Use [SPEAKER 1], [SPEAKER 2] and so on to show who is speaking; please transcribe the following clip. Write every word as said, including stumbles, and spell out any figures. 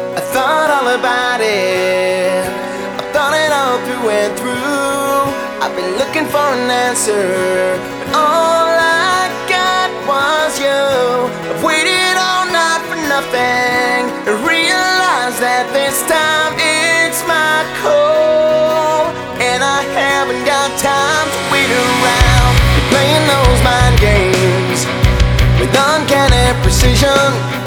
[SPEAKER 1] I thought all about it, I thought it all through and through. I've been looking for an answer, but all I got was you. I've waited all night for nothing, and realized that this time it's my call. And I haven't got time to wait around. You're playing those mind games with uncanny precision.